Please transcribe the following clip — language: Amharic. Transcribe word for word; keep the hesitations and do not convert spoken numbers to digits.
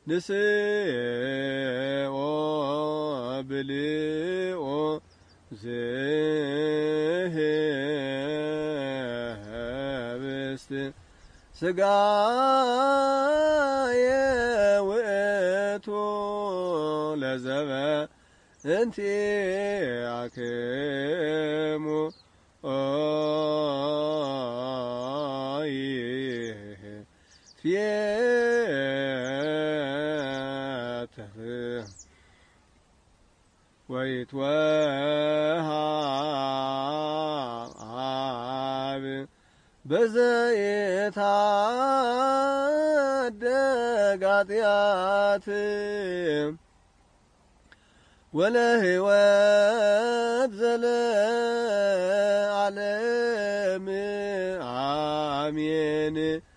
ንስኦ ብልኦ ዘህብስት ስጋየ ውእቱ ለዘበ እንቲአክሙ ፊየተ ወይትወሃብ በዘይታደግ ኃጢአት ወለሕይወት ዘለዓለም አሜን።